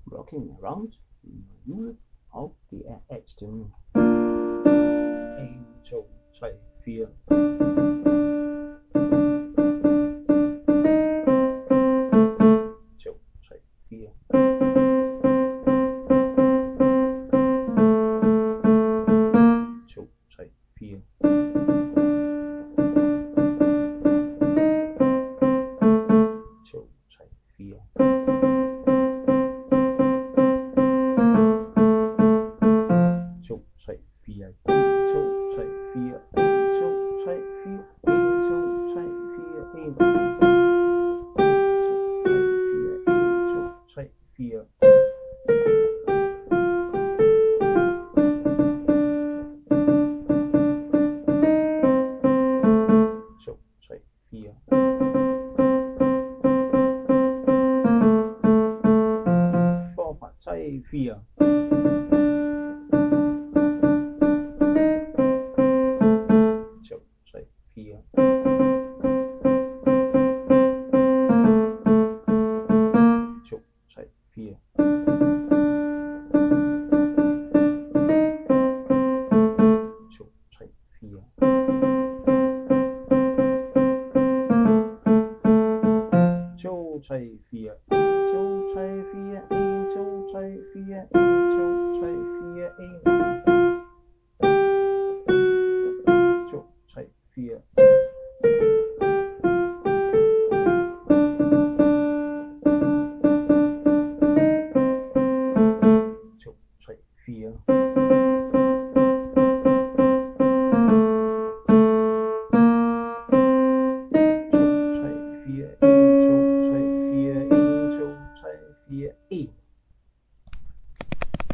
Rocking Around Jule, og det er A-stemmen. 1, 2, 3, 4. 2, 3, 4. 2, 3, 4. 2, 3, 4. 2, 3, 4. 1, 2, 3, 4. 1, 2, 3, 4. 1, 2, 3, 4. 1, 2, 3, 4. 2, 3, 4. 4 fra 3, 4. 2, 3, 4. 2, 3, 4. 2, 3, 4. 2, 3, 4. 1, 2, 3, 4. 1, 2, 3, 4. 1, 2, 3, 4. 1. 2, 3, 4. 2, 3, 4. 2, 3, 4. 1, 2, 3, 4. 1, 2, 3, 4. 1.